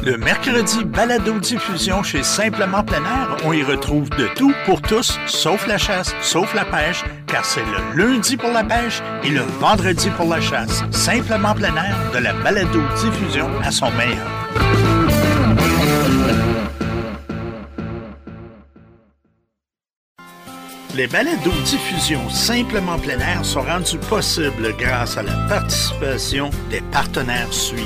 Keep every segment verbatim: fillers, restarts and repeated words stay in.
Le mercredi, balado-diffusion chez Simplement Plein Air. On y retrouve de tout pour tous, sauf la chasse, sauf la pêche, car c'est le lundi pour la pêche et le vendredi pour la chasse. Simplement Plein Air, de la balado-diffusion à son meilleur. Les balados-diffusions Simplement Plein Air sont rendus possibles grâce à la participation des partenaires suivants.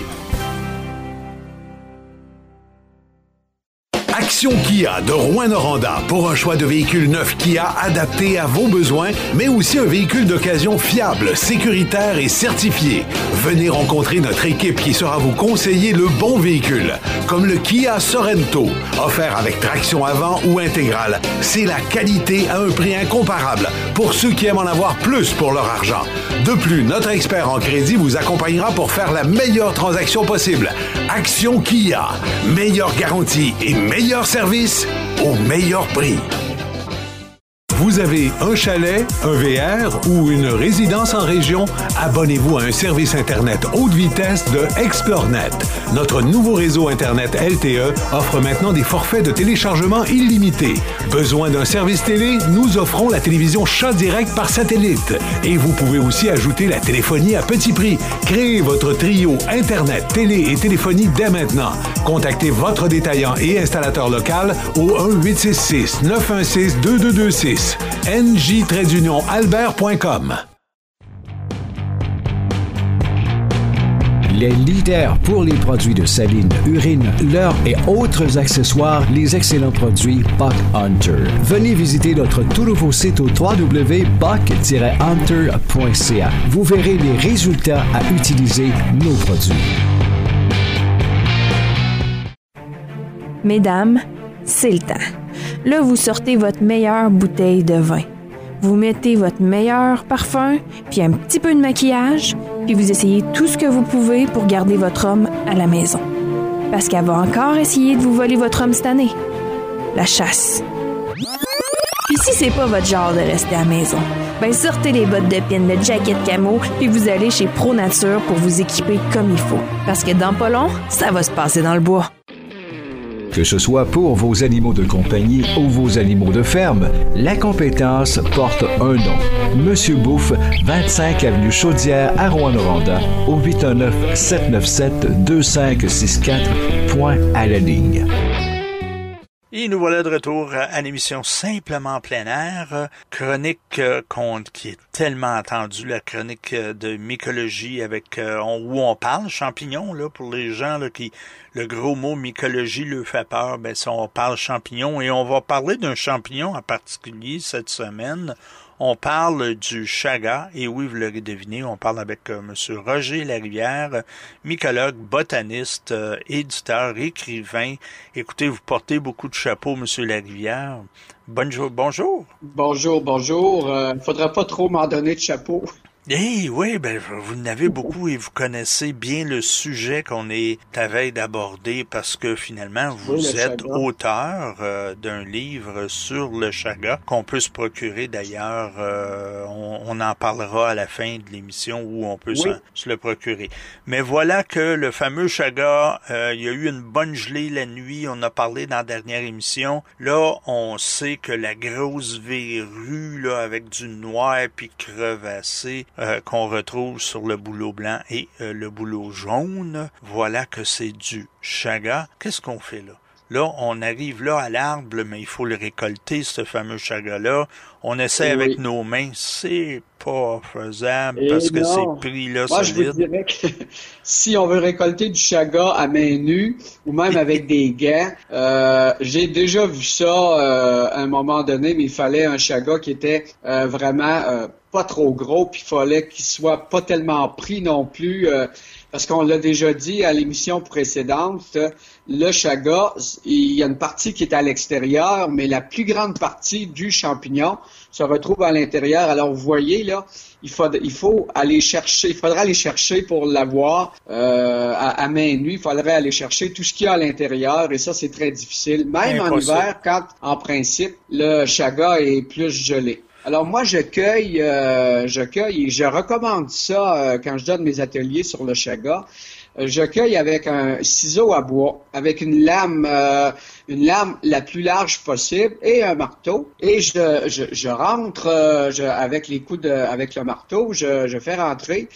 Action Kia de Rouyn-Noranda pour un choix de véhicule neuf Kia adapté à vos besoins, mais aussi un véhicule d'occasion fiable, sécuritaire et certifié. Venez rencontrer notre équipe qui sera vous conseiller le bon véhicule, comme le Kia Sorento, offert avec traction avant ou intégrale. C'est la qualité à un prix incomparable pour ceux qui aiment en avoir plus pour leur argent. De plus, notre expert en crédit vous accompagnera pour faire la meilleure transaction possible. Action Kia, meilleure garantie et meilleur service au meilleur prix. Vous avez un chalet, un V R ou une résidence en région? Abonnez-vous à un service Internet haute vitesse de ExploreNet. Notre nouveau réseau Internet L T E offre maintenant des forfaits de téléchargement illimités. Besoin d'un service télé? Nous offrons la télévision Chat Direct par satellite. Et vous pouvez aussi ajouter la téléphonie à petit prix. Créez votre trio Internet, télé et téléphonie dès maintenant. Contactez votre détaillant et installateur local au un huit six six neuf un six deux deux deux six. N J albert point com. Les leaders pour les produits de saline, urine, leurre et autres accessoires, les excellents produits Buck Hunter. Venez visiter notre tout nouveau site au w w w point buck tiret hunter point c a. Vous verrez les résultats à utiliser nos produits. Mesdames, c'est le temps. Là, vous sortez votre meilleure bouteille de vin. Vous mettez votre meilleur parfum, puis un petit peu de maquillage, puis vous essayez tout ce que vous pouvez pour garder votre homme à la maison. Parce qu'elle va encore essayer de vous voler votre homme cette année. La chasse. Puis si c'est pas votre genre de rester à la maison, ben sortez les bottes de pin, le jacket camo, puis vous allez chez Pro Nature pour vous équiper comme il faut. Parce que dans pas long, ça va se passer dans le bois. Que ce soit pour vos animaux de compagnie ou vos animaux de ferme, la compétence porte un nom. Monsieur Bouffe, vingt-cinq avenue Chaudière à Rouyn-Noranda, au huit un neuf sept neuf sept deux cinq six quatre, point à la ligne. Et nous voilà de retour à l'émission Simplement Plein Air, chronique euh, qu'on, qui est tellement attendue, la chronique de mycologie avec euh, on, où on parle champignons, là, pour les gens là, qui le gros mot mycologie leur fait peur, ben ça, on parle champignons et on va parler d'un champignon en particulier cette semaine. On parle du chaga, et oui, vous l'aurez deviné, on parle avec euh, M. Roger Larivière, mycologue, botaniste, euh, éditeur, écrivain. Écoutez, vous portez beaucoup de chapeaux, M. Larivière. Bonjour, bonjour. Bonjour, bonjour. Euh, faudrait pas trop m'en donner de chapeau. Eh hey, oui, ben vous n'avez beaucoup et vous connaissez bien le sujet qu'on est à veille d'aborder parce que finalement vous oui, êtes chaga. auteur euh, d'un livre sur le chaga qu'on peut se procurer d'ailleurs. Euh, on, on en parlera à la fin de l'émission où on peut oui. se, se le procurer. Mais voilà que le fameux chaga, euh, il y a eu une bonne gelée la nuit. On a parlé dans la dernière émission. Là, on sait que la grosse verrue là avec du noir puis crevassé. Euh, qu'on retrouve sur le bouleau blanc et euh, le bouleau jaune. Voilà que c'est du chaga. Qu'est-ce qu'on fait là? Là, on arrive là à l'arbre, mais il faut le récolter, ce fameux chaga-là. On essaie oui. avec nos mains, c'est pas faisable et parce que non. c'est pris là Moi, solide. je vous dirais que si on veut récolter du chaga à main nue ou même avec des gants, euh, j'ai déjà vu ça euh, à un moment donné, mais il fallait un chaga qui était euh, vraiment euh, pas trop gros, puis il fallait qu'il soit pas tellement pris non plus. Euh, Parce qu'on l'a déjà dit à l'émission précédente, le chaga, il y a une partie qui est à l'extérieur, mais la plus grande partie du champignon se retrouve à l'intérieur. Alors, vous voyez, là, il faut, il faut aller chercher, il faudra aller chercher pour l'avoir euh, à, à main nue, il faudrait aller chercher tout ce qu'il y a à l'intérieur, et ça, c'est très difficile. Même en hiver, quand, en principe, le chaga est plus gelé. Alors moi, je cueille, euh, je cueille et je recommande ça euh, quand je donne mes ateliers sur le chaga. je cueille avec un ciseau à bois, avec une lame, euh, une lame la plus large possible et un marteau. Et je, je, je rentre euh, je, avec les coups de, avec le marteau, je, je fais rentrer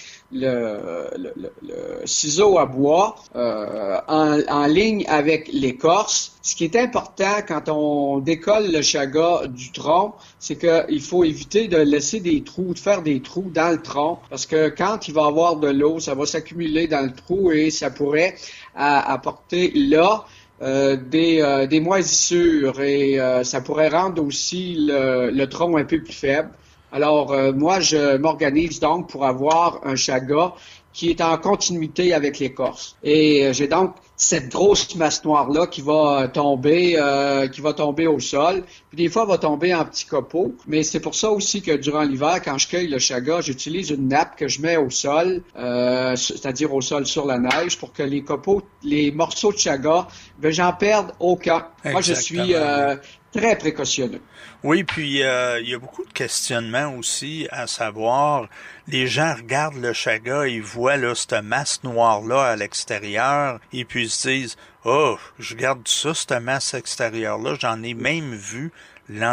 le, le, le, le ciseau à bois euh, en, en ligne avec l'écorce. Ce qui est important quand on décolle le chaga du tronc, c'est qu'il faut éviter de laisser des trous, de faire des trous dans le tronc, parce que quand il va y avoir de l'eau, ça va s'accumuler dans le trou et ça pourrait à, apporter là euh, des, euh, des moisissures et euh, ça pourrait rendre aussi le, le tronc un peu plus faible. Alors, euh, moi, je m'organise donc pour avoir un chaga qui est en continuité avec l'écorce. Et euh, j'ai donc cette grosse masse noire-là qui va tomber euh, qui va tomber au sol. Puis des fois, elle va tomber en petits copeaux. Mais c'est pour ça aussi que durant l'hiver, quand je cueille le chaga, j'utilise une nappe que je mets au sol, euh, c'est-à-dire au sol sur la neige, pour que les copeaux, les morceaux de chaga, ben, j'en perde aucun. Exactement. Moi, je suis euh, très précautionneux. Oui, puis euh, il y a beaucoup de questionnements aussi, à savoir, les gens regardent le chaga, ils voient là cette masse noire-là à l'extérieur, et puis ils se disent « Oh, je garde ça, cette masse extérieure-là, j'en ai même vu l'enlever. »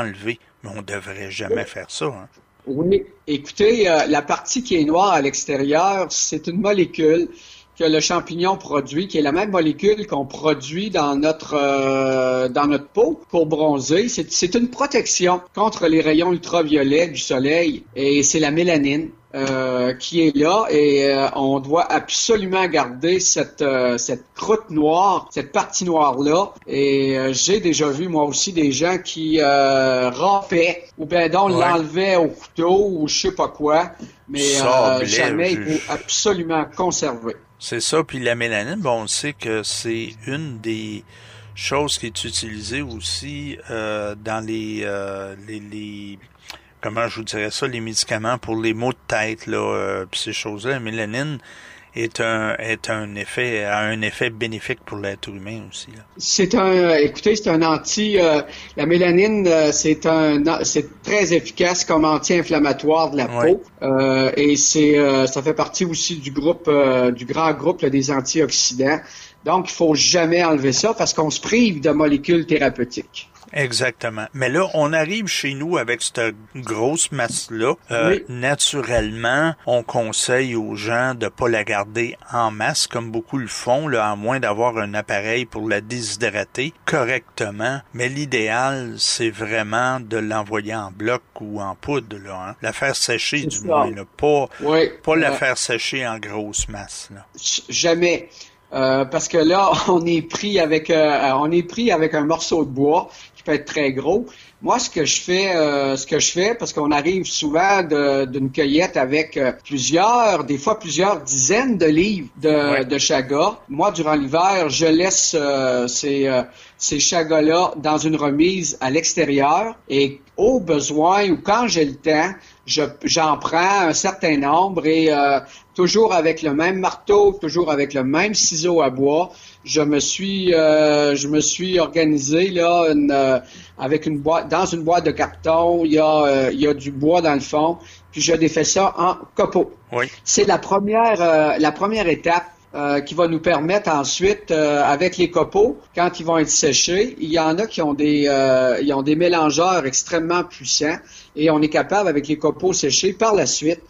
Mais on devrait jamais faire ça, hein? Oui, écoutez, euh, la partie qui est noire à l'extérieur, c'est une molécule que le champignon produit, qui est la même molécule qu'on produit dans notre euh, dans notre peau pour bronzer. C'est, c'est une protection contre les rayons ultraviolets du soleil et c'est la mélanine euh, qui est là et euh, on doit absolument garder cette euh, cette croûte noire, cette partie noire là. Et euh, j'ai déjà vu moi aussi des gens qui euh, rampaient ou bien donc ouais. l'enlevaient au couteau ou je sais pas quoi, mais euh, jamais il faut absolument conserver. C'est ça, puis la mélanine, bon, on sait que c'est une des choses qui est utilisée aussi euh, dans les, euh, les, les, comment je vous dirais ça, les médicaments pour les maux de tête, là, euh, puis ces choses-là. La mélanine est un est un effet a un effet bénéfique pour l'être humain aussi, là. C'est un, écoutez, c'est un anti. Euh, la mélanine, euh, c'est un, c'est très efficace comme anti-inflammatoire de la ouais. peau, euh, et c'est, euh, ça fait partie aussi du groupe, euh, du grand groupe là, des antioxydants. Donc, il faut jamais enlever ça parce qu'on se prive de molécules thérapeutiques. Exactement. Mais là, on arrive chez nous avec cette grosse masse-là. Euh, oui. Naturellement, on conseille aux gens de pas la garder en masse, comme beaucoup le font, là, à moins d'avoir un appareil pour la déshydrater correctement. Mais l'idéal, c'est vraiment de l'envoyer en bloc ou en poudre, là, hein. La faire sécher, c'est du ça. moins, là. Pas, oui. pas euh, la faire sécher en grosse masse, là. Jamais. Euh, parce que là, on est pris avec euh, on est pris avec un morceau de bois qui peut être très gros. Moi, ce que je fais, euh, ce que je fais, parce qu'on arrive souvent de, d'une cueillette avec euh, plusieurs, des fois plusieurs dizaines de livres de, ouais. de chaga. Moi, durant l'hiver, je laisse euh, ces euh, ces chagas-là dans une remise à l'extérieur et au besoin ou quand j'ai le temps, je, j'en prends un certain nombre et euh, toujours avec le même marteau, toujours avec le même ciseau à bois, je me suis euh, je me suis organisé là une, euh, avec une boîte dans une boîte de carton, il y a euh, il y a du bois dans le fond, puis je défais ça en copeaux. Oui. C'est la première euh, la première étape Euh, qui va nous permettre ensuite, euh, avec les copeaux, quand ils vont être séchés, il y en a qui ont des euh, ils ont des mélangeurs extrêmement puissants et on est capable, avec les copeaux séchés, par la suite,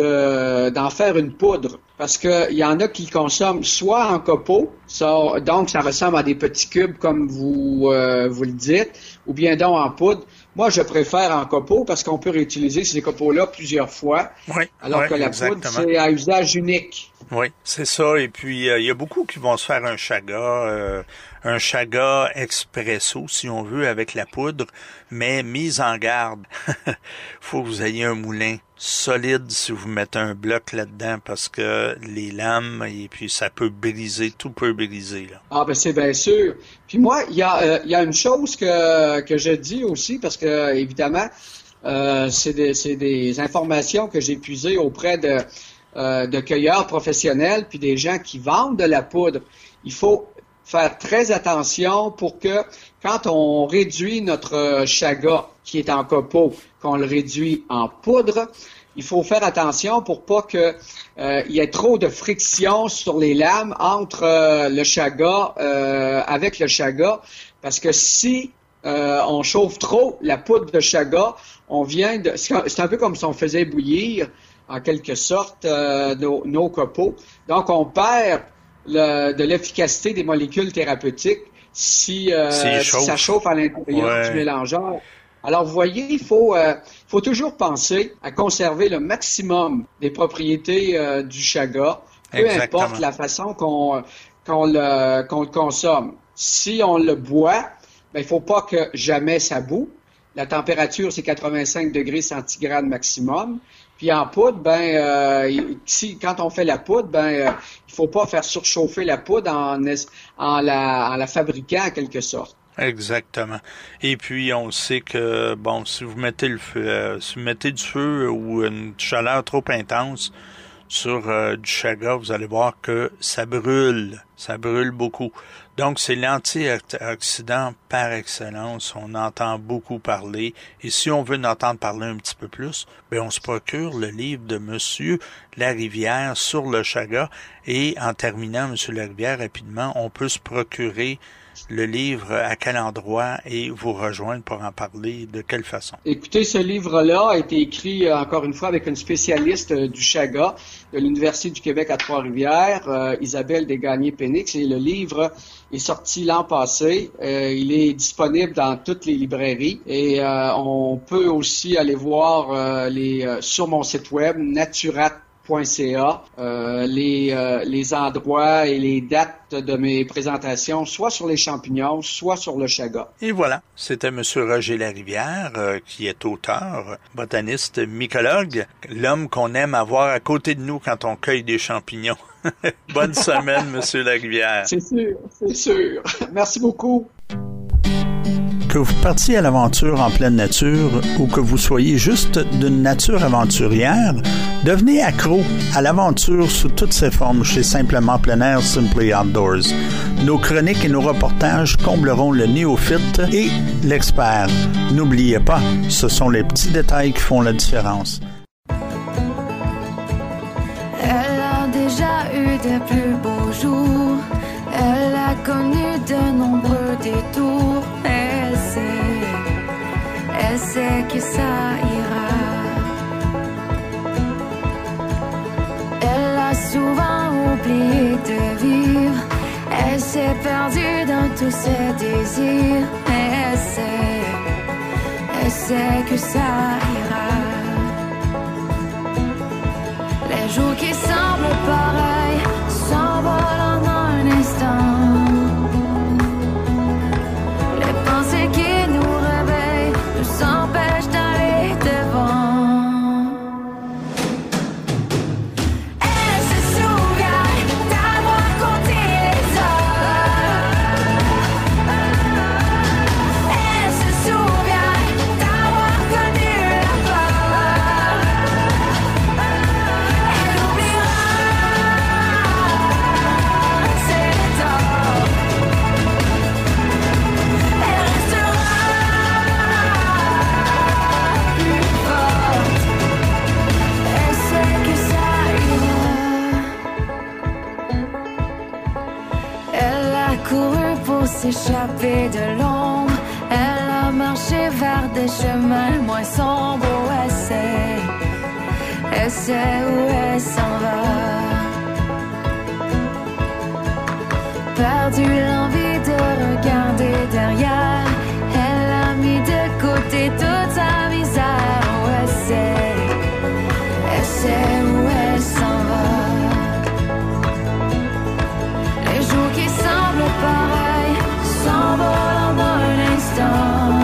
de d'en faire une poudre. Parce que il y en a qui le consomment soit en copeaux, ça, donc ça ressemble à des petits cubes comme vous euh, vous le dites, ou bien donc en poudre. Moi, je préfère en copeaux parce qu'on peut réutiliser ces copeaux-là plusieurs fois, oui, alors oui, que la exactement. poudre, c'est à usage unique. Oui, c'est ça. Et puis, il euh, y a beaucoup qui vont se faire un chaga, euh, un chaga expresso, si on veut, avec la poudre, mais mise en garde. Faut que vous ayez un moulin solide si vous mettez un bloc là-dedans, parce que les lames, et puis ça peut briser, tout peut briser, là. Ah, ben c'est bien sûr. Puis moi, il y a, euh, y a une chose que, que je dis aussi, parce que, évidemment, euh, c'est des, c'est des informations que j'ai puisées auprès de Euh, de cueilleurs professionnels puis des gens qui vendent de la poudre. Il faut faire très attention pour que quand on réduit notre chaga qui est en copeaux, qu'on le réduit en poudre, il faut faire attention pour pas que euh, il y ait trop de friction sur les lames entre euh, le chaga euh, avec le chaga, parce que si euh, on chauffe trop la poudre de chaga, on vient de, c'est un peu comme si on faisait bouillir en quelque sorte euh, nos, nos copeaux. Donc on perd le, de l'efficacité des molécules thérapeutiques si, euh, si chauffe. ça chauffe à l'intérieur ouais. du mélangeur. Alors, vous voyez, il faut, euh, faut toujours penser à conserver le maximum des propriétés euh, du chaga, peu Exactement. importe la façon qu'on, qu'on, le, qu'on le consomme. Si on le boit, ben, il faut pas que jamais ça boue. La température, c'est quatre-vingt-cinq degrés centigrades maximum. Puis en poudre, ben, euh, si, quand on fait la poudre, ben, euh, il faut pas faire surchauffer la poudre en, en, la, en la fabriquant en quelque sorte. Exactement. Et puis, on sait que, bon, si vous mettez le feu, euh, si vous mettez du feu ou une chaleur trop intense sur euh, du chaga, vous allez voir que ça brûle. Ça brûle beaucoup. Donc, c'est l'antioxydant par excellence. On entend beaucoup parler. Et si on veut en entendre parler un petit peu plus, ben, on se procure le livre de Monsieur Larivière sur le chaga. Et en terminant, Monsieur Larivière, rapidement, on peut se procurer le livre à quel endroit et vous rejoindre pour en parler de quelle façon? Écoutez, ce livre-là a été écrit, encore une fois, avec une spécialiste euh, du chaga de l'Université du Québec à Trois-Rivières, euh, Isabelle Desgagnés-Pénix, et le livre est sorti l'an passé. Euh, il est disponible dans toutes les librairies et euh, on peut aussi aller voir euh, les euh, sur mon site web, naturat point c a, euh, les, euh, les endroits et les dates de mes présentations, soit sur les champignons, soit sur le chaga. Et voilà, c'était M. Roger Larivière, euh, qui est auteur, botaniste, mycologue, l'homme qu'on aime avoir à côté de nous quand on cueille des champignons. Bonne semaine, M. Larivière. C'est sûr, c'est sûr. Merci beaucoup. Que vous partiez à l'aventure en pleine nature ou que vous soyez juste d'une nature aventurière, devenez accro à l'aventure sous toutes ses formes chez Simplement Plein Air Simply Outdoors. Nos chroniques et nos reportages combleront le néophyte et l'expert. N'oubliez pas, ce sont les petits détails qui font la différence. Elle a déjà eu de plus beaux jours. Elle a connu de nombreux détours. Elle sait, elle sait que ça ira. Elle a souvent oublié de vivre. Elle s'est perdue dans tous ses désirs. Elle sait, elle sait que ça ira. Les jours qui semblent pareils s'envolent en un instant. Les pensées qui nous réveillent nous empêchent d'aller devant. Elle se souvient d'avoir compté les heures. Elle se souvient d'avoir connu la peur. Elle oubliera, c'est le temps. Elle restera plus forte. Elle sait que ça ira. Elle a couru pour s'échapper de l'ombre. Elle a marché vers des chemins moins sombres. Oh, elle sait, elle sait où elle s'en va. Perdu l'envie de regarder derrière. Elle a mis de côté toute sa misère. Oh, elle sait, elle sait où elle s'en va. Les jours qui semblent pareils s'envolent en un instant.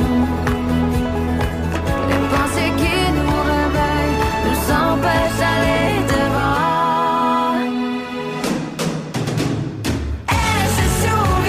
Les pensées qui nous réveillent nous empêchent d'aller devant. Elle se souvient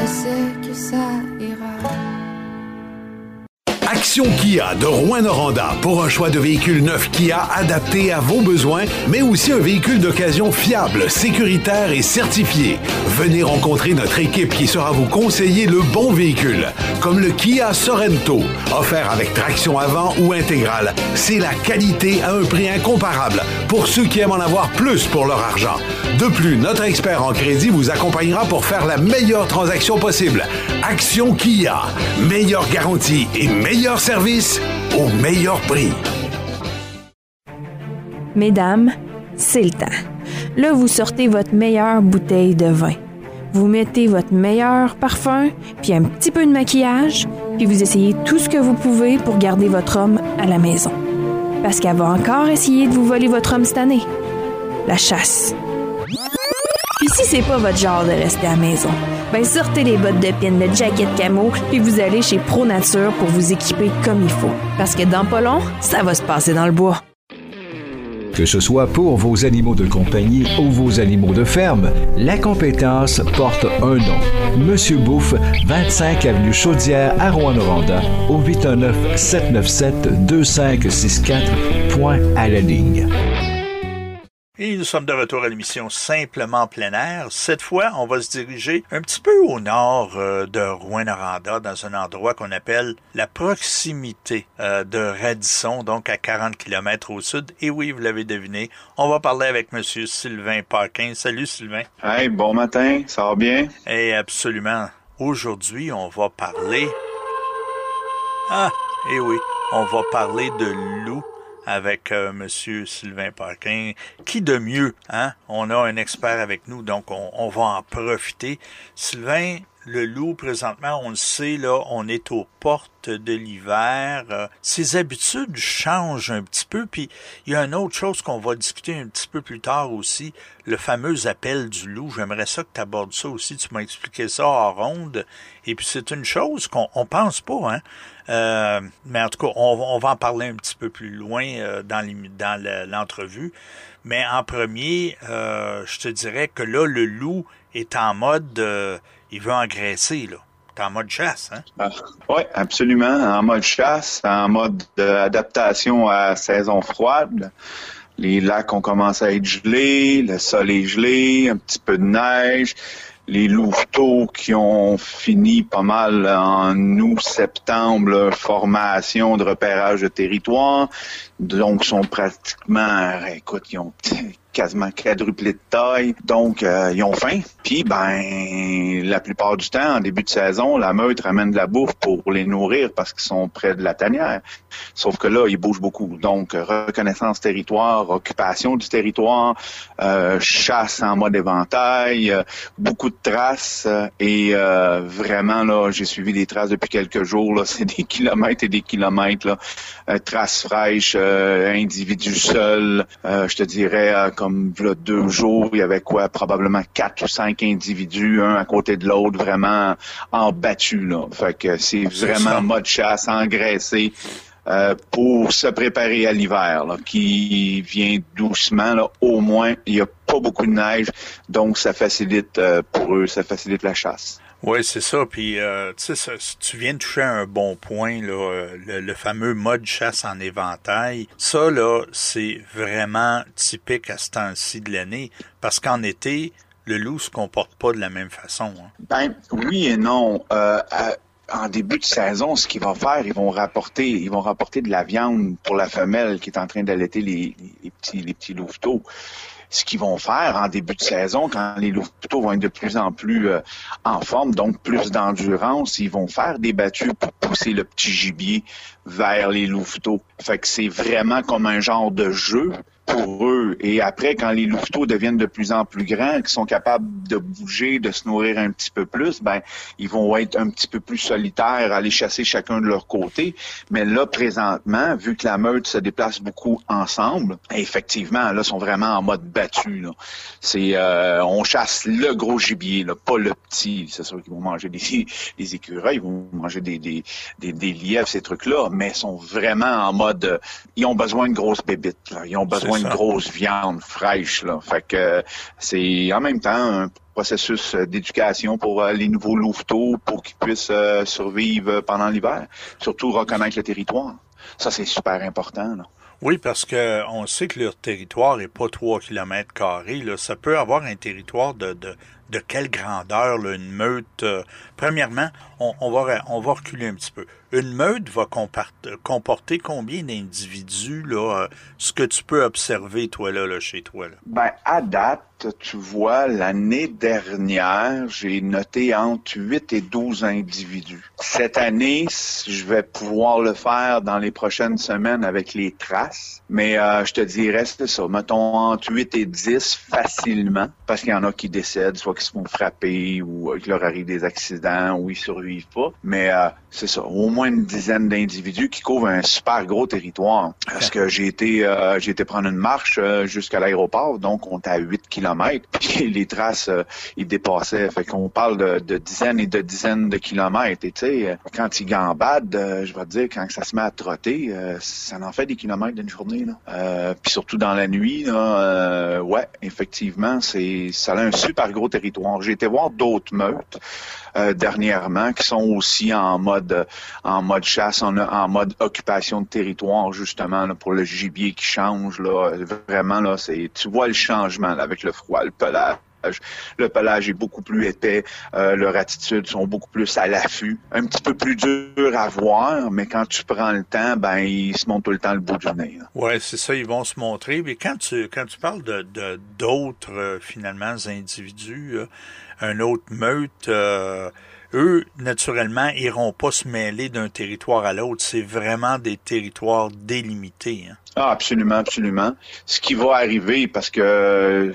sais que ça ira. Action Kia de Rouyn-Noranda pour un choix de véhicules neufs Kia adapté à vos besoins, mais aussi un véhicule d'occasion fiable, sécuritaire et certifié. Venez rencontrer notre équipe qui saura vous conseiller le bon véhicule, comme le Kia Sorento, offert avec traction avant ou intégrale. C'est la qualité à un prix incomparable pour ceux qui aiment en avoir plus pour leur argent. De plus, notre expert en crédit vous accompagnera pour faire la meilleure transaction possible. Action Kia, meilleure garantie et meilleur service au meilleur prix. Mesdames, c'est le temps. Là, vous sortez votre meilleure bouteille de vin. Vous mettez votre meilleur parfum, puis un petit peu de maquillage, puis vous essayez tout ce que vous pouvez pour garder votre homme à la maison. Parce qu'elle va encore essayer de vous voler votre homme cette année. La chasse. Puis si c'est pas votre genre de rester à la maison, ben sortez les bottes de pin, le jacket camo, puis vous allez chez Pro Nature pour vous équiper comme il faut. Parce que dans pas long, ça va se passer dans le bois. Que ce soit pour vos animaux de compagnie ou vos animaux de ferme, la compétence porte un nom. Monsieur Bouffe, vingt-cinq avenue Chaudière à Rouyn-Noranda, au huit un neuf, sept neuf sept, deux cinq six quatre, point à la ligne. Et nous sommes de retour à l'émission Simplement plein air. Cette fois, on va se diriger un petit peu au nord euh, de Rouyn-Noranda, dans un endroit qu'on appelle la proximité euh, de Radisson, donc à quarante kilomètres au sud. Et oui, vous l'avez deviné, on va parler avec Monsieur Sylvain Paquin. Salut Sylvain. Hey, bon matin, ça va bien? Et absolument. Aujourd'hui, on va parler... Ah, et oui, on va parler de loup. Avec euh, Monsieur Sylvain Paquin. Qui de mieux, hein? On a un expert avec nous, donc on, on va en profiter. Sylvain, le loup, présentement, on le sait, là, on est aux portes de l'hiver. Euh, ses habitudes changent un petit peu, puis il y a une autre chose qu'on va discuter un petit peu plus tard aussi, le fameux appel du loup. J'aimerais ça que tu abordes ça aussi, tu m'as expliqué ça en ronde. Et puis c'est une chose qu'on on pense pas, hein? Euh, mais en tout cas, on, on va en parler un petit peu plus loin euh, dans, les, dans le, l'entrevue. Mais en premier, euh, je te dirais que là, le loup est en mode... Euh, il veut engraisser, là. T'es en mode chasse, hein? Ah, oui, absolument. En mode chasse, en mode d'adaptation à saison froide. Les lacs ont commencé à être gelés, le sol est gelé, un petit peu de neige. Les louveteaux qui ont fini pas mal en août-septembre, leur formation de repérage de territoire, donc sont pratiquement, écoute, ils ont quasiment quadruplé de taille, donc euh, ils ont faim. Puis, ben, la plupart du temps, en début de saison, la meute ramène de la bouffe pour les nourrir parce qu'ils sont près de la tanière. Sauf que là, ils bougent beaucoup. Donc, reconnaissance territoire, occupation du territoire, euh, chasse en mode éventail, euh, beaucoup de traces. Euh, et euh, vraiment, là, j'ai suivi des traces depuis quelques jours. Là, c'est des kilomètres et des kilomètres. Là. Euh, traces fraîches, euh, individus seuls. Euh, je te dirais, euh, comme là, deux jours, il y avait quoi? Probablement quatre ou cinq individus, un à côté de l'autre, vraiment en battu. Là. Fait que c'est vraiment mode chasse, engraissé. Euh, pour se préparer à l'hiver, là, qui vient doucement. Là, au moins, il n'y a pas beaucoup de neige, donc ça facilite euh, pour eux, ça facilite la chasse. Oui, c'est ça. Puis, euh, tu sais, tu viens de toucher un bon point, là, le, le fameux mode chasse en éventail. Ça, là, c'est vraiment typique à ce temps-ci de l'année, parce qu'en été, le loup se comporte pas de la même façon. Hein. Ben, oui et non. Euh, à... En début de saison, ce qu'ils vont faire, ils vont rapporter, ils vont rapporter de la viande pour la femelle qui est en train d'allaiter les, les, les petits, les petits louveteaux. Ce qu'ils vont faire en début de saison, quand les louveteaux vont être de plus en plus euh, en forme, donc plus d'endurance, ils vont faire des battues pour pousser le petit gibier vers les louveteaux. Fait que c'est vraiment comme un genre de jeu pour eux. Et après, quand les louveteaux deviennent de plus en plus grands, qui sont capables de bouger, de se nourrir un petit peu plus, ben ils vont être un petit peu plus solitaires, aller chasser chacun de leur côté. Mais là, présentement, vu que la meute se déplace beaucoup ensemble, effectivement, là, sont vraiment en mode battu. Là. C'est, euh, on chasse le gros gibier, là, pas le petit. C'est sûr qu'ils vont manger des, des écureuils, ils vont manger des, des, des, des lièvres, ces trucs-là, mais ils sont vraiment en mode... Euh, ils ont besoin de grosses bébites. Là. Ils ont besoin besoin de grosse viande fraîche, là. Fait que c'est en même temps un processus d'éducation pour euh, les nouveaux louveteaux pour qu'ils puissent euh, survivre pendant l'hiver. Surtout reconnaître le territoire. Ça, c'est super important, là. Oui, parce que on sait que leur territoire est pas trois kilomètres carrés. Là. Ça peut avoir un territoire de, de, de quelle grandeur, là, une meute? Euh, premièrement, on, on, va, on va reculer un petit peu. Une meute va compart- comporter combien d'individus, là, euh, ce que tu peux observer, toi, là, là chez toi? Là? Ben, à date, tu vois, l'année dernière, j'ai noté entre huit et douze individus. Cette année, je vais pouvoir le faire dans les prochaines semaines avec les traces. Mais euh, je te dirais, c'est ça, mettons entre huit et dix facilement, parce qu'il y en a qui décèdent, soit qu'ils se font frapper ou euh, qu'il leur arrive des accidents ou ils survivent pas. Mais euh, c'est ça, au moins une dizaine d'individus qui couvrent un super gros territoire. Parce que j'ai été euh, j'ai été prendre une marche euh, jusqu'à l'aéroport, donc on était à huit kilomètres, puis les traces, euh, ils dépassaient. Fait qu'on parle de, de dizaines et de dizaines de kilomètres. Et tu sais, quand ils gambadent, euh, je vais te dire, quand ça se met à trotter, euh, ça en fait des kilomètres d'une journée. Là. Euh, puis surtout dans la nuit, là, euh, ouais, effectivement, c'est ça a un super gros territoire. J'ai été voir d'autres meutes euh, dernièrement qui sont aussi en mode en mode chasse, en, en mode occupation de territoire, justement, là, pour le gibier qui change. Là, vraiment, là, c'est tu vois le changement là, avec le froid, le pelage. Le pelage est beaucoup plus épais, euh, leurs attitudes sont beaucoup plus à l'affût, un petit peu plus dur à voir, mais quand tu prends le temps, ben ils se montrent tout le temps le bout du nez. Ouais, c'est ça, ils vont se montrer. Mais quand tu quand tu parles de, de d'autres euh, finalement individus, euh, un autre meute, euh, eux naturellement iront pas se mêler d'un territoire à l'autre. C'est vraiment des territoires délimités. Hein. Ah, absolument, absolument. Ce qui va arriver, parce que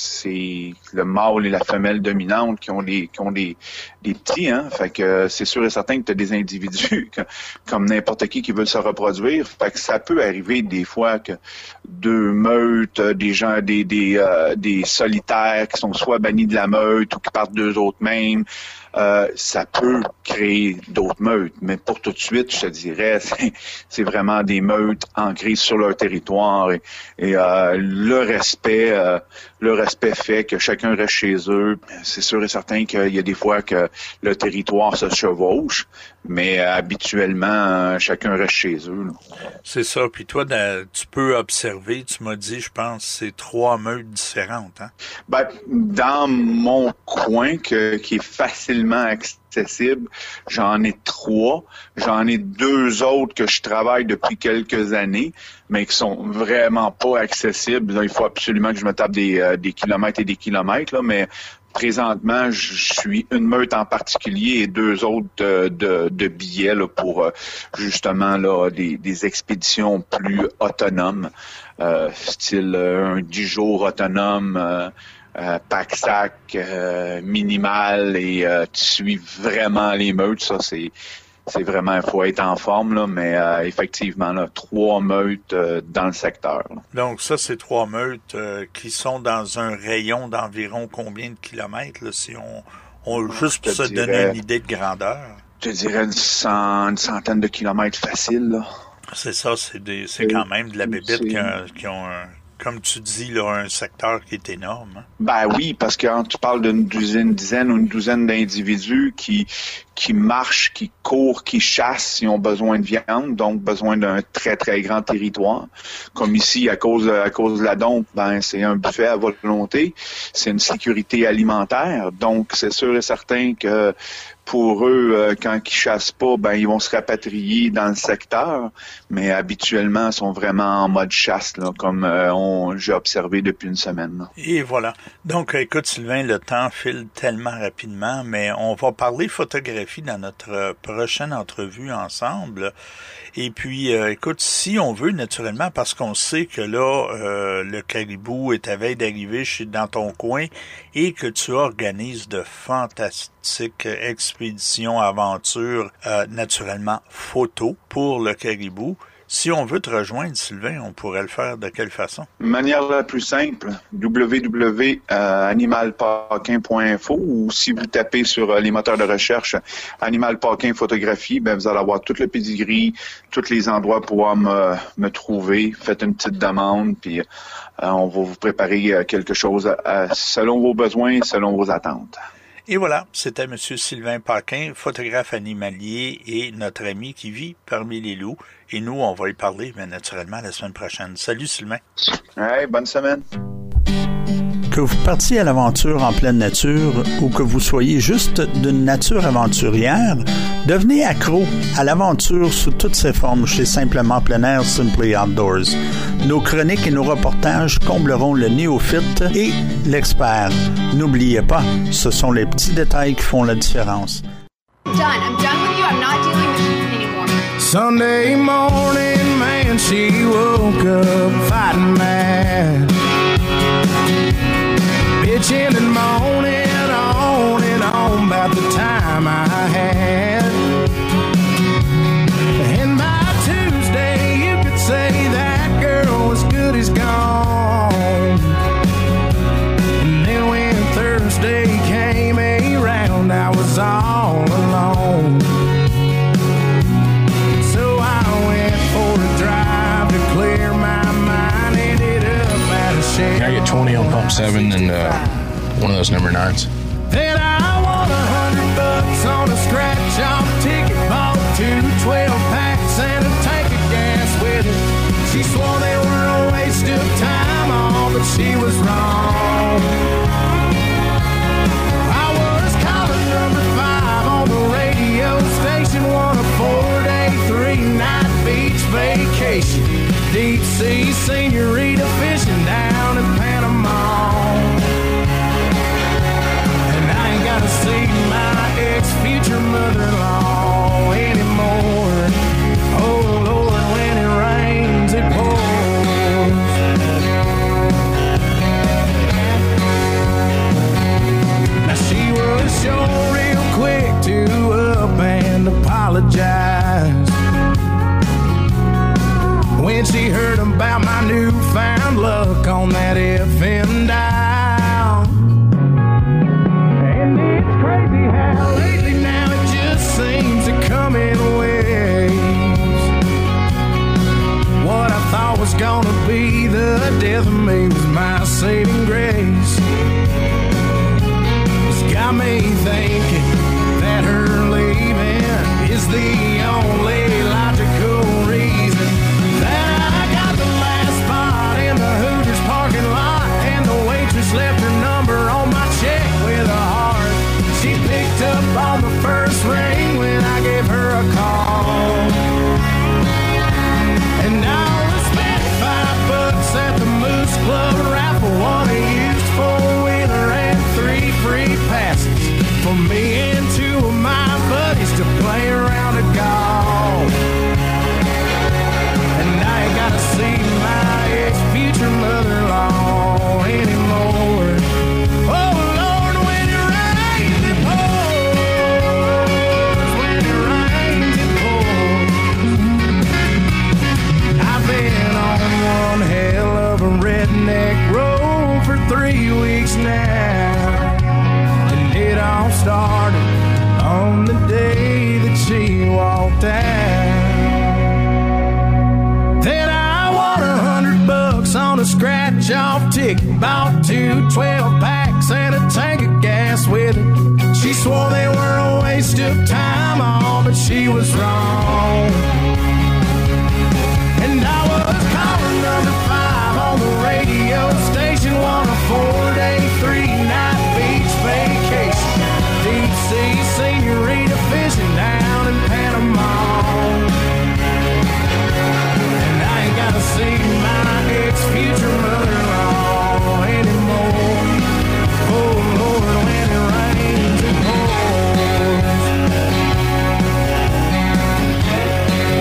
c'est le mâle et la femelle dominante qui ont des qui ont des, des petits, hein. Fait que c'est sûr et certain que tu as des individus que, comme n'importe qui qui veulent se reproduire. Fait que ça peut arriver des fois que deux meutes, des gens, des des euh, des solitaires qui sont soit bannis de la meute ou qui partent d'eux autres mêmes. Euh, ça peut créer d'autres meutes, mais pour tout de suite, je te dirais, c'est, c'est vraiment des meutes ancrées sur leur territoire et, et euh, le respect, euh, le respect fait que chacun reste chez eux. C'est sûr et certain qu'il y a des fois que le territoire se chevauche, mais euh, habituellement, euh, chacun reste chez eux. Là. C'est ça. Puis toi, de, tu peux observer, tu m'as dit, je pense, c'est trois meutes différentes. Hein? Ben, dans mon coin, que, qui est facilement accessible, j'en ai trois. J'en ai deux autres que je travaille depuis quelques années, mais qui sont vraiment pas accessibles. Là, il faut absolument que je me tape des, euh, des kilomètres et des kilomètres, là, mais présentement, je suis une meute en particulier et deux autres de, de, de billets là, pour justement là des, des expéditions plus autonomes, euh, style euh, un dix jours autonome, euh, euh, pack-sac euh, minimal et euh, tu suis vraiment les meutes. Ça, c'est c'est vraiment, il faut être en forme, là, mais euh, effectivement, là, trois meutes euh, dans le secteur. Là. Donc ça, c'est trois meutes euh, qui sont dans un rayon d'environ combien de kilomètres, là, si on, on juste pour se dirais, donner une idée de grandeur? Je dirais une, cent, une centaine de kilomètres facile, là. C'est ça, c'est des, c'est quand même de la bébête qui, a, qui ont un, comme tu dis, là, un secteur qui est énorme. Hein? Ben oui, parce que quand tu parles d'une douzaine, dizaine ou une douzaine d'individus qui qui marchent, qui courent, qui chassent, ils ont besoin de viande, donc besoin d'un très, très grand territoire. Comme ici, à cause, à cause de la dompe, ben c'est un buffet à volonté, c'est une sécurité alimentaire, donc c'est sûr et certain que pour eux, euh, quand ils chassent pas, ben ils vont se rapatrier dans le secteur, mais habituellement, ils sont vraiment en mode chasse, là, comme euh, on, j'ai observé depuis une semaine. Là. Et voilà. Donc, écoute, Sylvain, le temps file tellement rapidement, mais on va parler photographie dans notre prochaine entrevue ensemble. Et puis, euh, écoute, si on veut, naturellement, parce qu'on sait que là, euh, le caribou est à veille d'arriver chez dans ton coin et que tu organises de fantastiques expéditions, aventures, euh, naturellement, photos pour le caribou. Si on veut te rejoindre, Sylvain, on pourrait le faire de quelle façon? De manière la plus simple, w w w point animal paquin point info ou si vous tapez sur euh, les moteurs de recherche Animal Paquin Photographie, ben vous allez avoir tout le pedigree, tous les endroits pour pouvoir me, me trouver. Faites une petite demande, puis euh, on va vous préparer quelque chose à, à, selon vos besoins, selon vos attentes. Et voilà, c'était M. Sylvain Paquin, photographe animalier et notre ami qui vit parmi les loups. Et nous, on va y parler, mais naturellement, la semaine prochaine. Salut, Sylvain. Ouais, bonne semaine. Que vous partiez à l'aventure en pleine nature ou que vous soyez juste d'une nature aventurière, devenez accro à l'aventure sous toutes ses formes chez Simplement Plein Air Simply Outdoors. Nos chroniques et nos reportages combleront le néophyte et l'expert. N'oubliez pas, ce sont les petits détails qui font la différence. Done. I'm done with you. I'm not dealing with you anymore. Sunday morning, man, she woke up fighting mad. Bitching and moaning on and on about the time I had. And by Tuesday, you could say that girl was good as gone. And then when Thursday came around, I was all alone. So I went for a drive to clear my mind. Ended up at a shed. Can I get twenty on pump seven and uh, one of those number nines? Then I won a hundred bucks on a scratch-off ticket. Bought two twelve packs and a tank of gas with it. She swore they were a waste of time, all, but she was wrong. I was calling number five on the radio station, won a four-day, three-night beach vacation. Deep-sea senorita fishing down in Panama. Gotta see my ex-future mother-in-law anymore. Oh Lord, when it rains, it pours. Now she was sure real quick to up and apologize when she heard about my newfound luck on that F M dial. Crazy how lately now it just seems to come in waves. What I thought was gonna be the death of me was my saving grace. It's got me thinking that her leaving is the only logical reason that I got the last spot in the Hooters parking lot, and the waitress left her number on my check with a heart. She picked up on the first ring when I gave her a call. And I only spent five bucks at the Moose Club raffle, won a used four-wheeler and three free passes for me and two of my buddies to play around a golf. And I ain't gotta see my ex-future mother-in-law anymore. Oh, one hell of a redneck road for three weeks now, and it all started on the day that she walked out. Then I won a hundred bucks on a scratch-off ticket, bought two twelve packs and a tank of gas with it. She swore they were a waste of time, all, but she was wrong. And I was calling number five on the radio station, won a four-day, three-night beach vacation. Deep-sea senorita fishing down in Panama. And I ain't gotta see my ex-future mother-in-law anymore. Oh Lord, when it rains, it pours.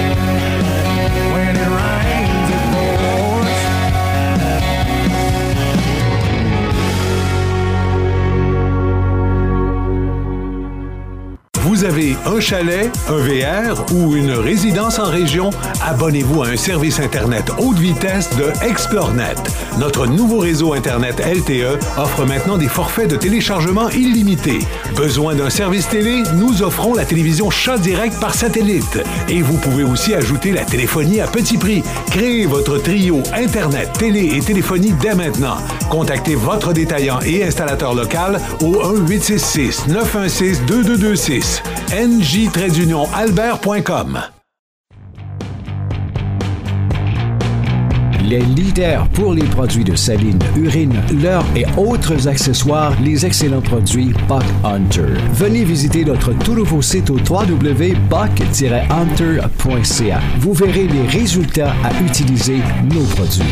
Vous avez un chalet, un V R ou une résidence en région? Abonnez-vous à un service Internet haute vitesse de ExploreNet. Notre nouveau réseau Internet L T E offre maintenant des forfaits de téléchargement illimités. Besoin d'un service télé? Nous offrons la télévision Chat Direct par satellite. Et vous pouvez aussi ajouter la téléphonie à petit prix. Créez votre trio Internet, télé et téléphonie dès maintenant. Contactez votre détaillant et installateur local au un huit six six neuf un six deux deux deux six. N J Union Albert point com. Les leaders pour les produits de saline, urine, leurre et autres accessoires, les excellents produits Buck Hunter. Venez visiter notre tout nouveau site au w w w point buck tiret hunter point c a. Vous verrez les résultats à utiliser nos produits.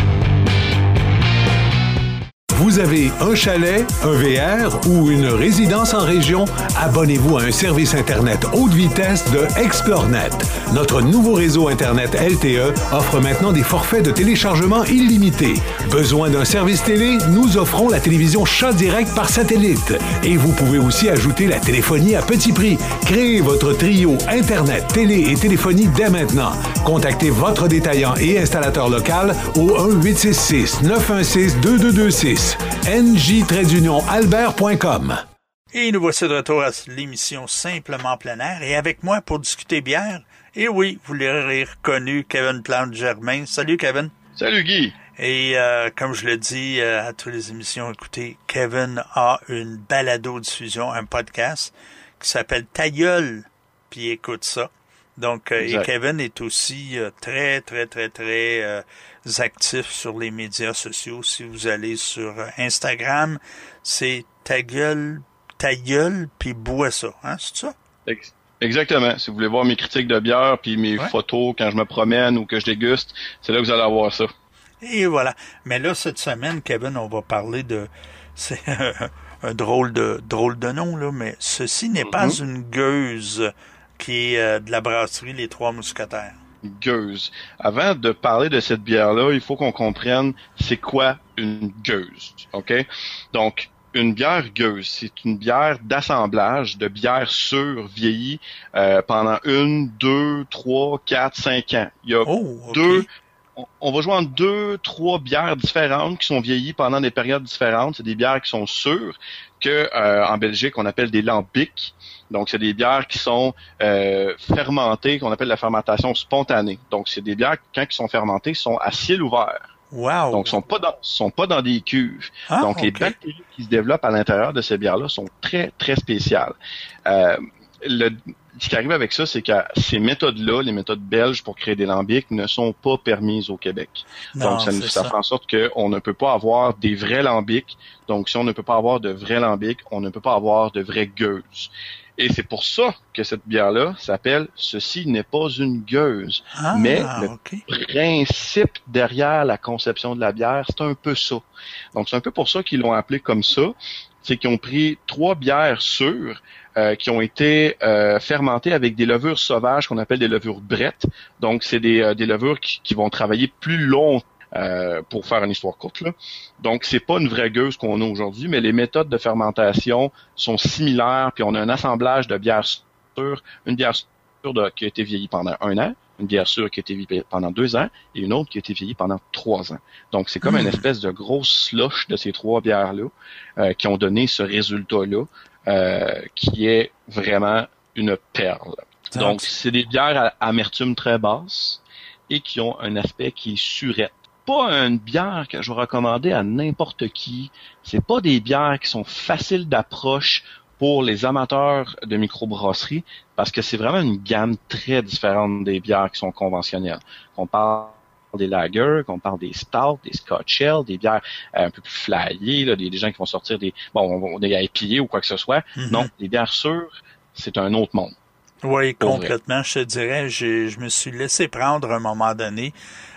Vous avez un chalet, un V R ou une résidence en région? Abonnez-vous à un service Internet haute vitesse de ExploreNet. Notre nouveau réseau Internet L T E offre maintenant des forfaits de téléchargement illimités. Besoin d'un service télé? Nous offrons la télévision Chat Direct par satellite. Et vous pouvez aussi ajouter la téléphonie à petit prix. Créez votre trio Internet, télé et téléphonie dès maintenant. Contactez votre détaillant et installateur local au un huit six six neuf un six deux deux deux six. N J Union Albert point com. Et nous voici de retour à l'émission Simplement plein air. Et avec moi pour discuter bière, et oui, vous l'aurez reconnu, Kevin Plante-Germain. Salut Kevin. Salut Guy. Et euh, comme je le dis euh, à toutes les émissions, écoutez, Kevin a une balado-diffusion, un podcast qui s'appelle Ta gueule, puis écoute ça. Donc, euh, et Kevin est aussi euh, très, très, très, très euh, actif sur les médias sociaux. Si vous allez sur euh, Instagram, c'est ta gueule, ta gueule, puis bois ça. Hein, c'est ça? Exactement. Si vous voulez voir mes critiques de bière, puis mes ouais. photos quand je me promène ou que je déguste, c'est là que vous allez avoir ça. Et voilà. Mais là, cette semaine, Kevin, on va parler de... C'est un drôle de drôle de nom, là, mais ceci n'est mm-hmm. pas une gueuse qui est euh, de la brasserie Les Trois Mousquetaires. Gueuse. Avant de parler de cette bière-là, il faut qu'on comprenne c'est quoi une gueuse, OK? Donc, une bière gueuse, c'est une bière d'assemblage de bière sûre vieillie euh, pendant une, deux, trois, quatre, cinq ans. Il y a oh, okay. deux... On va jouer en deux, trois bières différentes qui sont vieillies pendant des périodes différentes. C'est des bières qui sont sûres que euh, en Belgique, on appelle des lambics. Donc, c'est des bières qui sont euh, fermentées, qu'on appelle la fermentation spontanée. Donc, c'est des bières, quand ils sont fermentées, sont à ciel ouvert. Wow. Donc, ils sont pas dans, sont pas dans des cuves. Ah, Donc, okay. les bactéries qui se développent à l'intérieur de ces bières-là sont très, très spéciales. Euh, le, ce qui arrive avec ça, c'est que ces méthodes-là, les méthodes belges pour créer des lambics, ne sont pas permises au Québec. Non, donc, ça, ça, ça fait en sorte qu'on ne peut pas avoir des vrais lambics. Donc, si on ne peut pas avoir de vrais lambics, on ne peut pas avoir de vraies gueuses. Et c'est pour ça que cette bière-là s'appelle « Ceci n'est pas une gueuse ah, ». Mais le okay. principe derrière la conception de la bière, c'est un peu ça. Donc, c'est un peu pour ça qu'ils l'ont appelé comme ça. C'est qu'ils ont pris trois bières sûres euh, qui ont été euh, fermentées avec des levures sauvages qu'on appelle des levures brettes. Donc, c'est des, euh, des levures qui, qui vont travailler plus longtemps. Euh, pour faire une histoire courte, là. Donc, c'est pas une vraie gueuse qu'on a aujourd'hui, mais les méthodes de fermentation sont similaires, puis on a un assemblage de bières sûres, une bière sûre de, qui a été vieillie pendant un an, une bière sûre qui a été vieillie pendant deux ans, et une autre qui a été vieillie pendant trois ans. Donc, c'est comme mmh. une espèce de grosse slush de ces trois bières-là euh, qui ont donné ce résultat-là, euh, qui est vraiment une perle. Ça Donc, c'est des bières à amertume très basse et qui ont un aspect qui est surette. Pas une bière que je vais recommander à n'importe qui. C'est pas des bières qui sont faciles d'approche pour les amateurs de microbrasserie parce que c'est vraiment une gamme très différente des bières qui sont conventionnelles. On parle des lagers, qu'on parle des stouts, des scotch ale, des bières euh, un peu plus flyées, là, des, des gens qui vont sortir des bon des I P A ou quoi que ce soit. Mm-hmm. Non, les bières sûres, c'est un autre monde. Oui, complètement, je te dirais. Je, je me suis laissé prendre à un moment donné.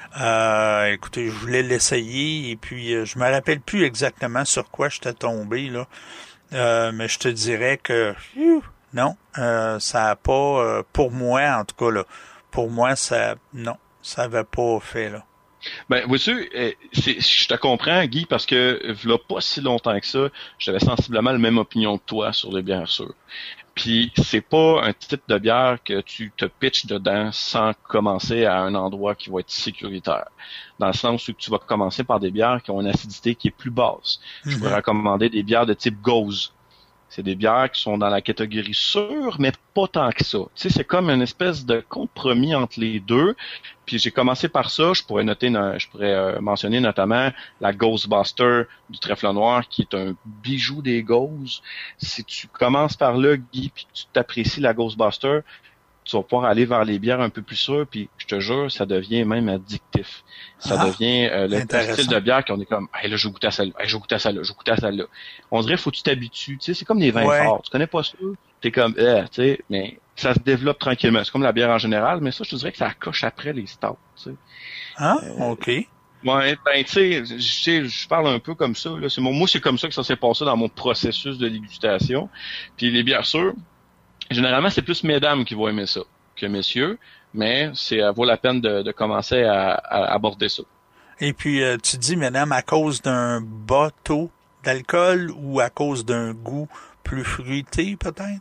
Euh, écoutez, je voulais l'essayer et puis euh, je me rappelle plus exactement sur quoi j'étais tombé là, euh, mais je te dirais que pfiou, non, euh, ça a pas euh, pour moi en tout cas là, pour moi ça non, ça avait pas fait là. Ben, vois-tu, euh, c'est, je te comprends, Guy, parce que là, pas si longtemps que ça, j'avais sensiblement la même opinion que toi sur les bières sûres. Puis c'est pas un type de bière que tu te pitches dedans sans commencer à un endroit qui va être sécuritaire. Dans le sens où tu vas commencer par des bières qui ont une acidité qui est plus basse. Mm-hmm. Je pourrais recommander des bières de type Gose. C'est des bières qui sont dans la catégorie sûre, mais pas tant que ça. Tu sais, c'est comme une espèce de compromis entre les deux. Puis j'ai commencé par ça. Je pourrais noter, je pourrais euh, mentionner notamment la Ghostbuster du Trèfle Noir, qui est un bijou des Goses. Si tu commences par là, Guy, puis que tu t'apprécies la Ghostbuster, tu vas pouvoir aller vers les bières un peu plus sûres, puis je te jure, ça devient même addictif. Ça ah, devient euh, le style de bière qu'on est comme, hey, là, je vais goûter à celle-là, hey, je vais goûter à celle-là, je vais goûter à celle-là. On dirait, faut que tu t'habitues. Tu sais, c'est comme des vins ouais. forts. Tu connais pas ça? T'es comme, eh, tu sais, mais ça se développe tranquillement. C'est comme la bière en général, mais ça, je te dirais que ça coche après les stouts, tu sais. Ah, euh, OK. Ouais, ben, tu sais, je je parle un peu comme ça, là. C'est mon, moi, c'est comme ça que ça s'est passé dans mon processus de dégustation. Puis les bières sûres, généralement, c'est plus mesdames qui vont aimer ça que messieurs, mais c'est ça vaut la peine de, de commencer à, à aborder ça. Et puis, euh, tu dis, mesdames, à cause d'un bas taux d'alcool ou à cause d'un goût plus fruité, peut-être?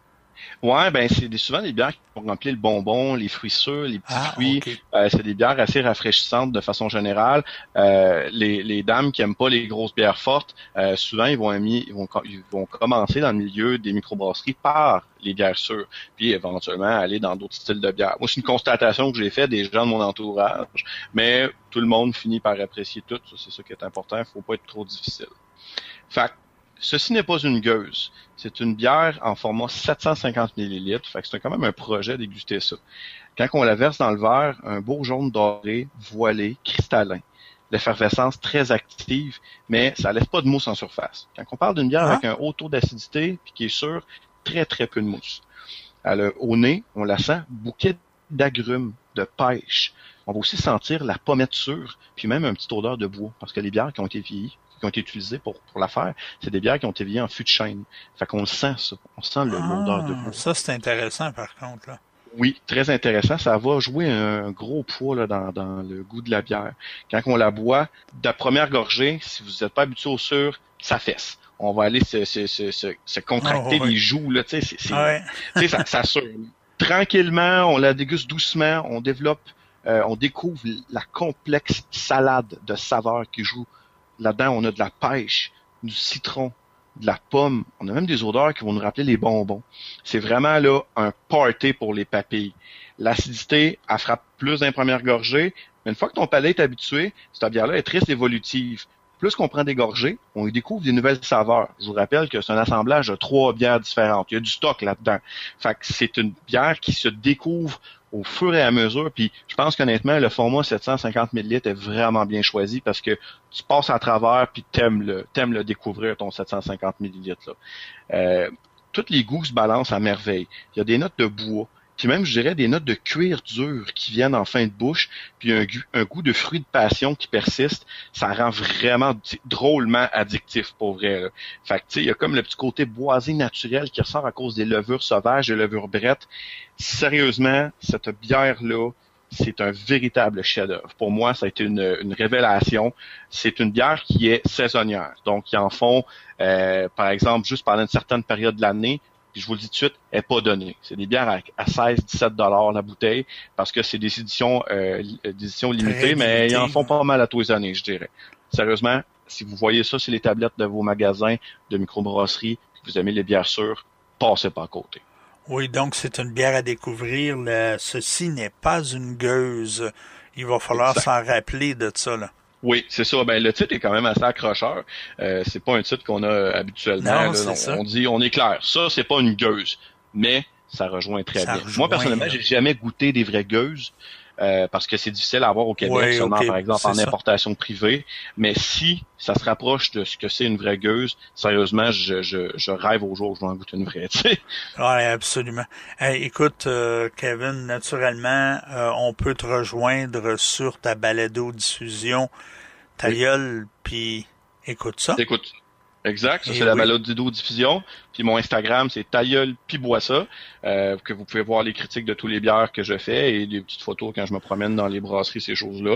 Ouais, ben c'est des, souvent des bières qui vont remplir le bonbon, les fruits sûrs, les petits ah, fruits. Okay. Euh, c'est des bières assez rafraîchissantes de façon générale. Euh, les, les dames qui aiment pas les grosses bières fortes, euh, souvent ils vont, aimer, ils vont ils vont commencer dans le milieu des microbrasseries par les bières sûres, puis éventuellement aller dans d'autres styles de bières. Moi, c'est une constatation que j'ai faite des gens de mon entourage, mais tout le monde finit par apprécier tout. Ça, c'est ça qui est important. Il faut pas être trop difficile. Fait ceci n'est pas une gueuse. C'est une bière en format sept cent cinquante millilitres. Fait que c'est quand même un projet à déguster ça. Quand on la verse dans le verre, un beau jaune doré, voilé, cristallin. L'effervescence très active, mais ça laisse pas de mousse en surface. Quand on parle d'une bière ah. avec un haut taux d'acidité, puis qui est sûre, très très peu de mousse. Alors, au nez, on la sent bouquet d'agrumes, de pêche. On va aussi sentir la pommette sûre, puis même un petit odeur de bois, parce que les bières qui ont été vieillies, qui ont été utilisées pour, pour la faire, c'est des bières qui ont été vieillies en fût de chêne. Fait qu'on le sent, ça. On sent le, ah, l'odeur de bois. Ça, c'est intéressant, par contre, là. Oui, très intéressant. Ça va jouer un gros poids là, dans, dans le goût de la bière. Quand on la boit, de la première gorgée, si vous n'êtes pas habitué au sûr, ça fesse. On va aller se, se, se, se, se contracter oh, oui. les joues, là, tu sais, c'est, c'est, ouais. ça, ça sûre. Tranquillement, on la déguste doucement, on développe, euh, on découvre la complexe salade de saveurs qui joue. Là-dedans, on a de la pêche, du citron, de la pomme. On a même des odeurs qui vont nous rappeler les bonbons. C'est vraiment là un party pour les papilles. L'acidité, elle frappe plus dans les premières gorgées, mais une fois que ton palais est habitué, cette bière-là est très évolutive. Plus qu'on prend des gorgées, on y découvre des nouvelles saveurs. Je vous rappelle que c'est un assemblage de trois bières différentes. Il y a du stock là-dedans. Fait que c'est une bière qui se découvre au fur et à mesure. Puis je pense qu'honnêtement, le format sept cent cinquante millilitres est vraiment bien choisi parce que tu passes à travers puis t'aimes le, t'aimes le découvrir, ton sept cent cinquante millilitres là. Euh, tous les goûts se balancent à merveille. Il y a des notes de bois, puis même, je dirais, des notes de cuir dur qui viennent en fin de bouche, puis un, un goût de fruit de passion qui persiste. Ça rend vraiment drôlement addictif, pour vrai. Là. Fait que, tu sais, il y a comme le petit côté boisé naturel qui ressort à cause des levures sauvages, des levures brettes. Sérieusement, cette bière-là, c'est un véritable chef-d'œuvre. Pour moi, ça a été une, une révélation. C'est une bière qui est saisonnière. Donc, ils en font, euh, par exemple, juste pendant une certaine période de l'année. Puis je vous le dis tout de suite, elle n'est pas donnée. C'est des bières à, à seize à dix-sept dollars la bouteille parce que c'est des éditions euh, des éditions limitées, mais limité. Ils en font pas mal à tous les années, je dirais. Sérieusement, si vous voyez ça sur les tablettes de vos magasins de microbrasserie, que vous aimez les bières sûres, passez pas à côté. Oui, donc c'est une bière à découvrir. Le, ceci n'est pas une gueuse. Il va falloir exact. S'en rappeler de ça, là. Oui, c'est ça. Ben le titre est quand même assez accrocheur. Euh, c'est pas un titre qu'on a habituellement. Non, là. C'est on, ça. on dit, on est clair. Ça, c'est pas une gueuse, mais ça rejoint très ça bien. Rejoint, Moi, personnellement, là. j'ai jamais goûté des vraies gueuses euh, parce que c'est difficile à avoir au Québec, oui, seulement okay. par exemple c'est en ça. Importation privée. Mais si ça se rapproche de ce que c'est une vraie gueuse, sérieusement, je, je, je rêve au jour où je vais en goûter une vraie. Tu sais. Oui, absolument. Hey, écoute, euh, Kevin, naturellement, euh, on peut te rejoindre sur ta balado-diffusion. Ta oui. gueule, puis écoute ça. Écoute. Exact, ça Et c'est oui. la balado-diffusion. Puis mon Instagram, c'est ta gueule puis bois ça, euh, que vous pouvez voir les critiques de tous les bières que je fais et des petites photos quand je me promène dans les brasseries, ces choses-là.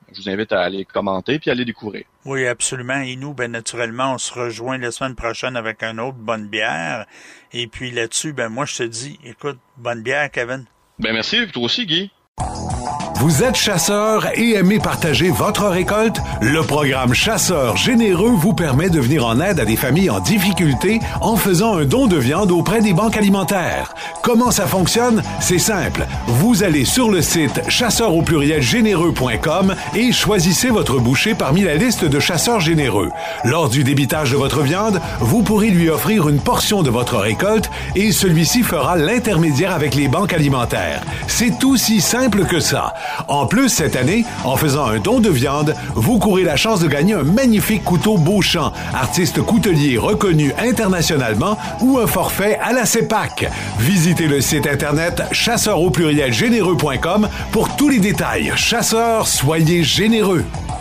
je vous invite à aller commenter puis à aller découvrir. Oui, absolument. Et nous, ben naturellement, on se rejoint la semaine prochaine avec une autre bonne bière. Et puis là-dessus, ben moi, je te dis, écoute, bonne bière, Kevin. Ben merci, toi aussi, Guy. Vous êtes chasseur et aimez partager votre récolte? Le programme Chasseurs généreux vous permet de venir en aide à des familles en difficulté en faisant un don de viande auprès des banques alimentaires. Comment ça fonctionne? C'est simple. Vous allez sur le site chasseurs au pluriel généreux point com et choisissez votre boucher parmi la liste de chasseurs généreux. Lors du débitage de votre viande, vous pourrez lui offrir une portion de votre récolte et celui-ci fera l'intermédiaire avec les banques alimentaires. C'est aussi simple que ça. En plus, cette année, en faisant un don de viande, vous courez la chance de gagner un magnifique couteau Beauchamp, artiste coutelier reconnu internationalement, ou un forfait à la CEPAC. Visitez le site internet chasseurs au pluriel généreux point com pour tous les détails. Chasseurs, soyez généreux.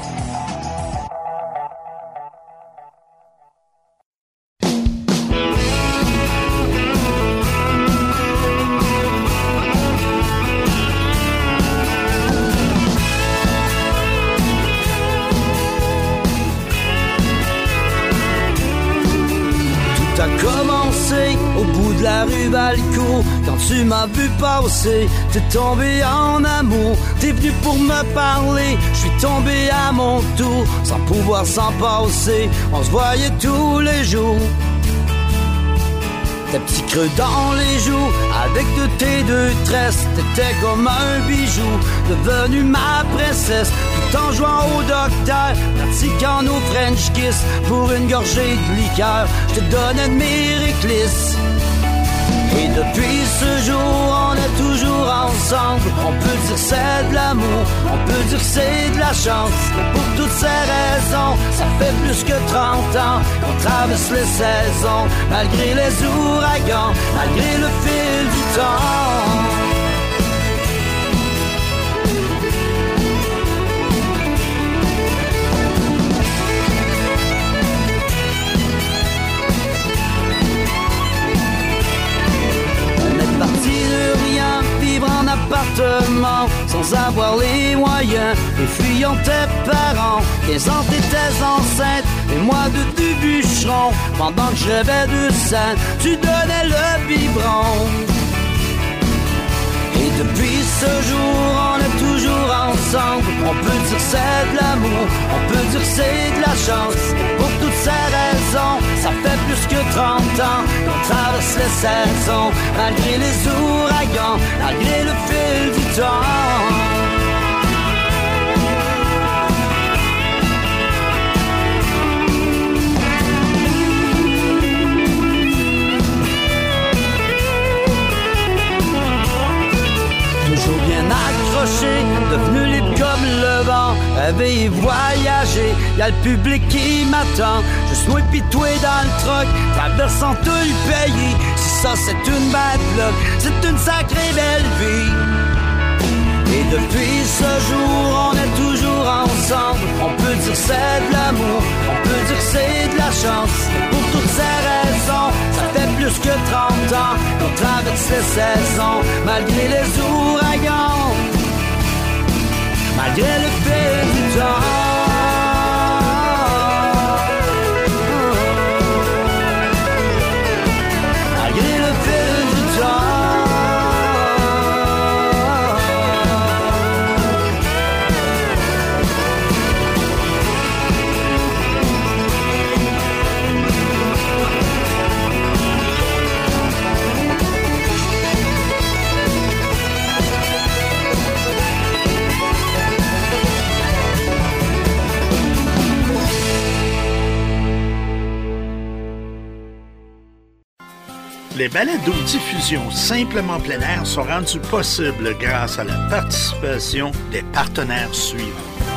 Quand tu m'as vu passer, t'es tombé en amour. T'es venu pour me parler, je suis tombé à mon tour. Sans pouvoir s'en passer, on se voyait tous les jours. Tes petits creux dans les joues, avec de tes deux tresses. T'étais comme un bijou, devenu ma princesse. Tout en jouant au docteur, pratiquant nos French kiss. Pour une gorgée de liqueur, je te donnais de mes réclisses. Et depuis ce jour, on est toujours ensemble. On peut dire c'est de l'amour, on peut dire c'est de la chance. Et pour toutes ces raisons, ça fait plus que trente ans qu'on traverse les saisons. Malgré les ouragans, malgré le fil du temps. Parti de rien, vivre en appartement, sans avoir les moyens, et fuyant tes parents. Quinze ans t'étais enceinte, et moi de du bûcheron. Pendant que je rêvais de sein, tu donnais le biberon. Et depuis ce jour, on est toujours ensemble. On peut dire c'est de l'amour, on peut dire c'est de la chance. Et pour toutes ces raisons, ça fait plus que trente ans qu'on traverse les saisons. Malgré les ouragans, malgré le fil du temps. Toujours bien accroché, devenu libre comme le vent, rêver et voyager, y'a le public qui m'attend. Juste moi pis toi dans le truck, traversant tout le pays. Si ça c'est une bad luck, c'est une sacrée belle vie. Et depuis ce jour, on est toujours ensemble. On peut dire c'est de l'amour, on peut dire c'est de la chance. Et pour toutes ces raisons, ça fait plus que trente ans qu'on traverse les saisons. Malgré les ouragans, malgré le fil du temps. Malgré le fil du temps. Les balados-diffusions Simplement plein air sont rendues possibles grâce à la participation des partenaires suivants.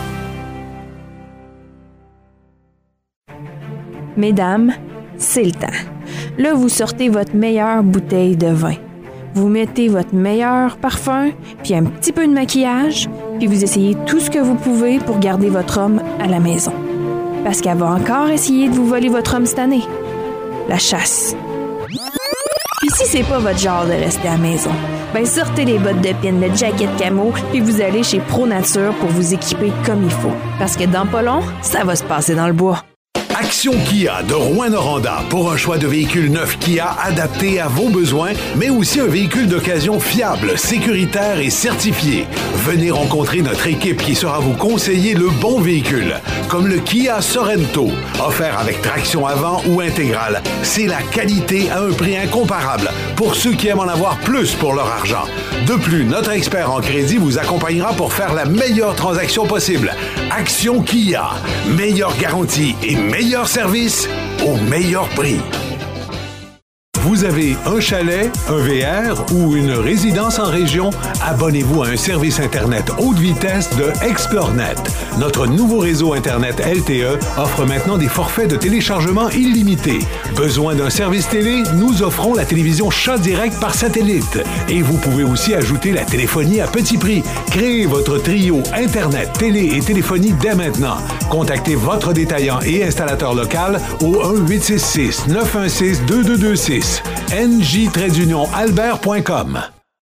Mesdames, c'est le temps. Là, vous sortez votre meilleure bouteille de vin. Vous mettez votre meilleur parfum, puis un petit peu de maquillage, puis vous essayez tout ce que vous pouvez pour garder votre homme à la maison. Parce qu'elle va encore essayer de vous voler votre homme cette année. La chasse. Puis Si c'est pas votre genre de rester à la maison, ben sortez les bottes de pin, le jacket camo, puis vous allez chez Pro Nature pour vous équiper comme il faut. Parce que dans pas long, ça va se passer dans le bois. Action Kia de Rouyn-Noranda pour un choix de véhicules neufs Kia adaptés à vos besoins, mais aussi un véhicule d'occasion fiable, sécuritaire et certifié. Venez rencontrer notre équipe qui saura vous conseiller le bon véhicule, comme le Kia Sorento, offert avec traction avant ou intégrale. C'est la qualité à un prix incomparable pour ceux qui aiment en avoir plus pour leur argent. De plus, notre expert en crédit vous accompagnera pour faire la meilleure transaction possible. Action Kia, meilleure garantie et meilleur service au meilleur prix. Vous avez un chalet, un V R ou une résidence en région? Abonnez-vous à un service Internet haute vitesse de ExploreNet. Notre nouveau réseau Internet L T E offre maintenant des forfaits de téléchargement illimités. Besoin d'un service télé? Nous offrons la télévision Chat Direct par satellite. Et vous pouvez aussi ajouter la téléphonie à petit prix. Créez votre trio Internet, télé et téléphonie dès maintenant. Contactez votre détaillant et installateur local au un huit six six neuf un six deux deux deux six. N J albert point com.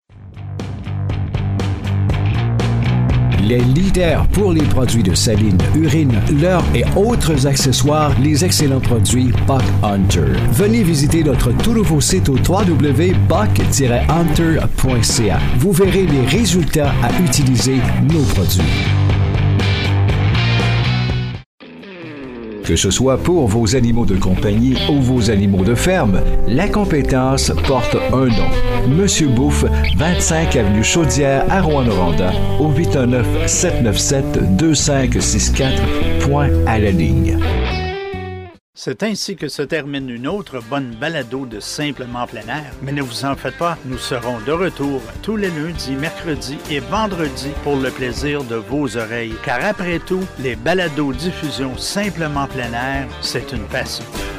Les leaders pour les produits de saline, urine, leurre et autres accessoires, les excellents produits Buck Hunter. Venez visiter notre tout nouveau site au w w w point buck tiret hunter point c a. Vous verrez les résultats à utiliser nos produits. Que ce soit pour vos animaux de compagnie ou vos animaux de ferme, la compétence porte un nom. Monsieur Bouffe, vingt-cinq avenue Chaudière à Rouyn-Noranda, au huit un neuf, sept neuf sept, deux cinq six quatre, point à la ligne. C'est ainsi que se termine une autre bonne balado de Simplement plein air. Mais ne vous en faites pas, nous serons de retour tous les lundis, mercredis et vendredis pour le plaisir de vos oreilles. Car après tout, les balados diffusion Simplement plein air, c'est une passion.